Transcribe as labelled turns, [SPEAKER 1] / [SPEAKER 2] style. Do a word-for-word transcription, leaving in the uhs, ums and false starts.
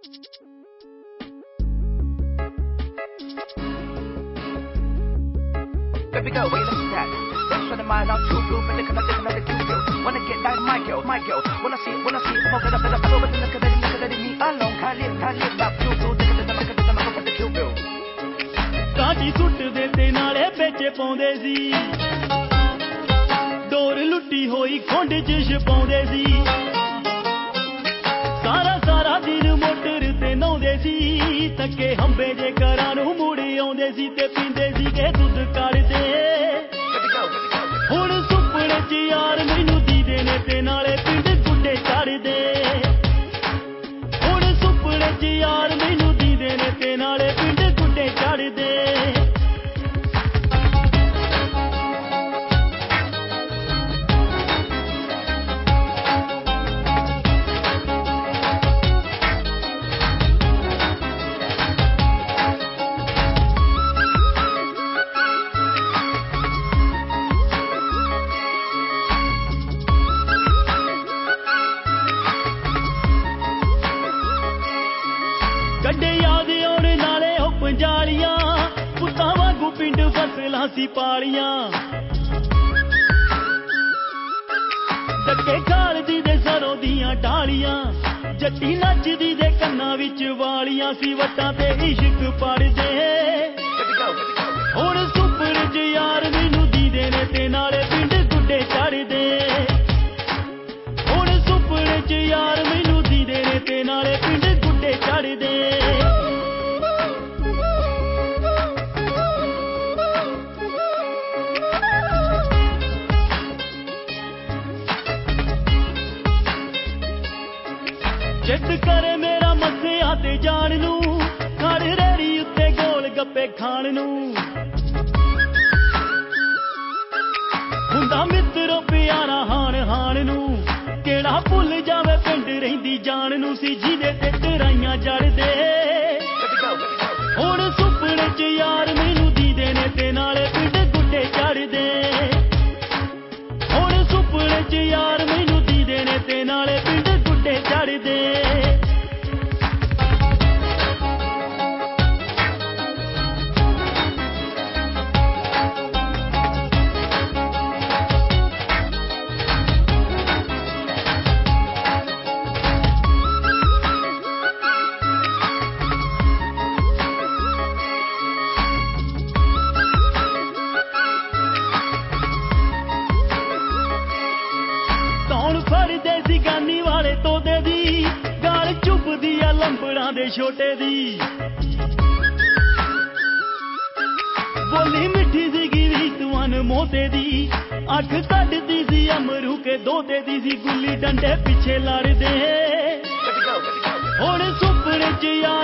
[SPEAKER 1] Baby girl, wait, listen to that. That's what the mind out true blue, but they cannot think another two girl. Wanna get down my girl, my girl. Wanna see, wanna see, I'm gonna put up a little bit, look at it, look at it, me alone. Can't live, can't live, not you, do, look at it, look at it, look at the two girl.
[SPEAKER 2] ਕਾਂਟੀ ਸੁੱਟਦੇ ਤੇ ਨਾਲੇ ਵੇਚੇ ਪਾਉਂਦੇ ਸੀ ਡੋਰ ਲੁੱਟੀ ਹੋਈ ਖੁੰਡ ਚ ਛਪਾਉਂਦੇ ਸੀ ਸਾਰਾ ਸਾਰਾ ਦਿਨ ਮੋਟਰ ਤੇ ਨਹਾਉਂਦੇ ਸੀ ਤੱਕੇ ਹੰਬੇ ਜੇ ਘਰਾਂ ਨੂੰ ਮੁੜ ਆਉਂਦੇ ਸੀ ਤੇ ਪੀਂਦੇ ਸੀਗੇ ਦੁੱਧ ਕੱਢਦੇ ਹੁਣ ਸੁਪਨੇ ਚ ਯਾਰ ਮੈਨੂੰ ਦੀਦੇ ਨੇ ਤੇ ਨਾਲੇ ਪਿੰਡ ਗੁੱਡੇ ਚੜਦੇ ਹੁਣ ਸੁਪਨੇ ਚ ਯਾਰ ਮੈਨੂੰ ਦੀਦੇ ਨੇ ਤੇ ਨਾਲੇ ਪਿੰਡ ਗੁੱਡੇ ਚੜਦੇ ਕੱਢੇ ਯਾਦ ਆਉਣ ਨਾਲੇ ਉਹ ਪੰਜਾਲੀਆਂ ਪੁੱਤਾਂ ਵਾਂਗੂ ਪਿੰਡ ਫਸਲਾਂ ਸੀ ਪਾਲੀਆਂ ਡੱਕੇ ਖਾਲਦੀ ਦੇ ਸਰੋਂ ਦੀਆਂ ਢਾਲੀਆਂ ਜੱਟੀ ਨੱਚਦੀ ਦੇ ਕੰਨਾਂ ਵਿੱਚ ਵਾਲੀਆਂ ਸੀ ਵੱਟਾਂ ਤੇ ਇਸ਼ਕ ਪੜਦੇ ਹੁਣ ਸੁਪਨੇ ਚ ਯਾਰ ਮੈਨੂੰ ਦੀਦੇ ਨੇ ਤੇ ਨਾਲੇ ਪਿੰਡ ਗੁੱਡੇ ਚੜਦੇ ਹੁਣ ਸੁਪਨੇ ਚ ਯਾਰ ਮੈਨੂੰ ਦੀਦੇ ਨੇ ਤੇ ਨਾਲੇ ਪਿੰਡ ਗੁੱਡੇ ਚੜਦੇ ਜਿੱਦ ਕਰੇ ਮੇਰਾ ਮੱਸਿਆ ਤੇ ਜਾਣ ਨੂੰ ਖੜ ਰੇੜੀ ਉੱਤੇ ਗੋਲ ਗੱਪੇ ਖਾਣ ਨੂੰ ਹੁੰਦਾ ਮਿੱਤਰੋ ਪਿਆਰਾ ਹਾਣ ਹਾਣ ਨੂੰ ਕਿਹੜਾ ਭੁੱਲ ਜਾਵੇ ਪਿੰਡ ਰਹਿੰਦੀ ਜਾਣ ਨੂੰ ਸੀ ਜਿਹਦੇ ਤੇ ਤਰਾਈਆਂ ਜੜਦੇ ਹੁਣ ਸੁਪਨੇ ਚ ਯਾਰ ਮੈਨੂੰ ਦੀਦੇ ਨੇ ਤੇ ਨਾਲੇ ਪਿੰਡ ਗੁੱਡੇ ਚੜਦੇ ਹੁਣ ਸੁਪਨੇ ਚ ਯਾਰ ਮੈਨੂੰ ਦੀਦੇ ਨੇ ਤੇ ਨਾਲੇ ਪਿੰਡ ਗੁੱਡੇ ਚੜਦੇ ਫੜਦੇ ਸੀ ਗਾਨੀ ਵਾਲੇ ਤੋਦੇ ਦੀ ਗਾਲ ਚੁੱਭਦੀ ਆ ਲੰਬੜਾਂ ਦੇ ਛੋਟੇ ਦੀ ਬੋਲੀ ਮਿੱਠੀ ਸੀਗੀ ਰੀਤਵਾਨ ਮੋਤੇ ਦੀ ਅੱਖ ਕੱਢਦੀ ਸੀ ਅਮਰੂ ਕੇ ਦੋਤੇ ਦੀ ਸੀ ਗੁੱਲੀ ਡੰਡੇ ਪਿੱਛੇ ਲੜਦੇ ਹੁਣ ਸੁਪਨੇ ਚ ਯਾਰ